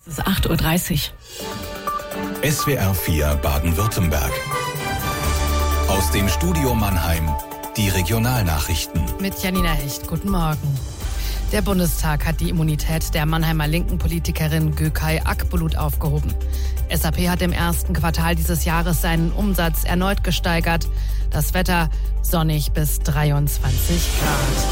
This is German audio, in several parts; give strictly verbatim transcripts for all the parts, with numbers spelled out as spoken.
Es ist acht Uhr dreißig. S W R vier Baden-Württemberg. Aus dem Studio Mannheim, die Regionalnachrichten. Mit Janina Hecht, guten Morgen. Der Bundestag hat die Immunität der Mannheimer linken Politikerin Gökay Akbulut aufgehoben. S A P hat im ersten Quartal dieses Jahres seinen Umsatz erneut gesteigert. Das Wetter sonnig bis dreiundzwanzig Grad.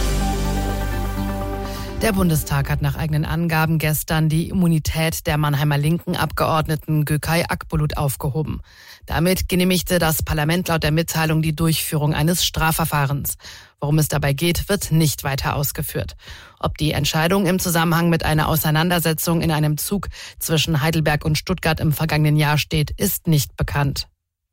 Der Bundestag hat nach eigenen Angaben gestern die Immunität der Mannheimer linken Abgeordneten Gökay Akbulut aufgehoben. Damit genehmigte das Parlament laut der Mitteilung die Durchführung eines Strafverfahrens. Worum es dabei geht, wird nicht weiter ausgeführt. Ob die Entscheidung im Zusammenhang mit einer Auseinandersetzung in einem Zug zwischen Heidelberg und Stuttgart im vergangenen Jahr steht, ist nicht bekannt.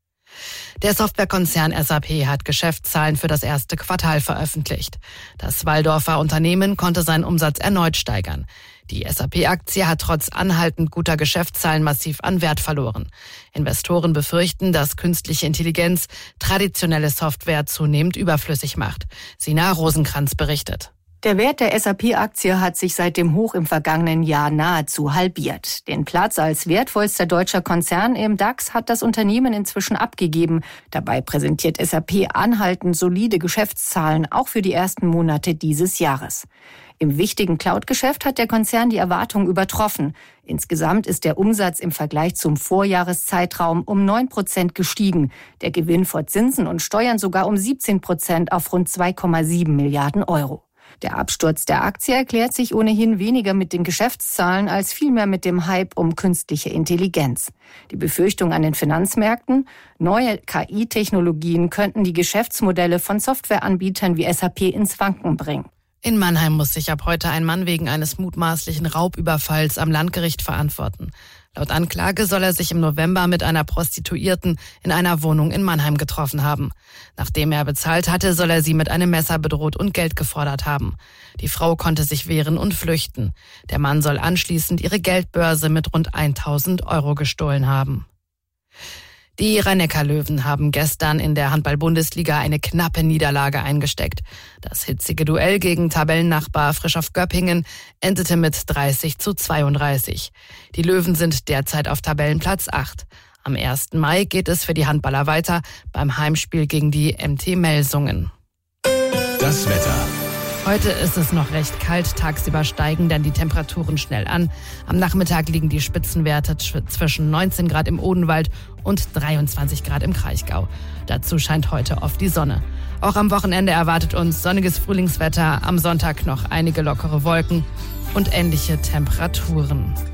Der Softwarekonzern S A P hat Geschäftszahlen für das erste Quartal veröffentlicht. Das Walldorfer Unternehmen konnte seinen Umsatz erneut steigern. Die S A P-Aktie hat trotz anhaltend guter Geschäftszahlen massiv an Wert verloren. Investoren befürchten, dass künstliche Intelligenz traditionelle Software zunehmend überflüssig macht. Sina Rosenkranz berichtet. Der Wert der S A P-Aktie hat sich seit dem Hoch im vergangenen Jahr nahezu halbiert. Den Platz als wertvollster deutscher Konzern im DAX hat das Unternehmen inzwischen abgegeben. Dabei präsentiert S A P anhaltend solide Geschäftszahlen, auch für die ersten Monate dieses Jahres. Im wichtigen Cloud-Geschäft hat der Konzern die Erwartungen übertroffen. Insgesamt ist der Umsatz im Vergleich zum Vorjahreszeitraum um neun Prozent gestiegen. Der Gewinn vor Zinsen und Steuern sogar um siebzehn Prozent auf rund zwei Komma sieben Milliarden Euro. Der Absturz der Aktie erklärt sich ohnehin weniger mit den Geschäftszahlen als vielmehr mit dem Hype um künstliche Intelligenz. Die Befürchtung an den Finanzmärkten: neue K I-Technologien könnten die Geschäftsmodelle von Softwareanbietern wie S A P ins Wanken bringen. In Mannheim muss sich ab heute ein Mann wegen eines mutmaßlichen Raubüberfalls am Landgericht verantworten. Laut Anklage soll er sich im November mit einer Prostituierten in einer Wohnung in Mannheim getroffen haben. Nachdem er bezahlt hatte, soll er sie mit einem Messer bedroht und Geld gefordert haben. Die Frau konnte sich wehren und flüchten. Der Mann soll anschließend ihre Geldbörse mit rund tausend Euro gestohlen haben. Die Rhein-Neckar-Löwen haben gestern in der Handball-Bundesliga eine knappe Niederlage eingesteckt. Das hitzige Duell gegen Tabellennachbar Frischhoff Göppingen endete mit dreißig zu zweiunddreißig. Die Löwen sind derzeit auf Tabellenplatz acht. Am ersten Mai geht es für die Handballer weiter beim Heimspiel gegen die M T Melsungen. Das Wetter. Heute ist es noch recht kalt, tagsüber steigen dann die Temperaturen schnell an. Am Nachmittag liegen die Spitzenwerte zwischen neunzehn Grad im Odenwald und dreiundzwanzig Grad im Kraichgau. Dazu scheint heute oft die Sonne. Auch am Wochenende erwartet uns sonniges Frühlingswetter, am Sonntag noch einige lockere Wolken und ähnliche Temperaturen.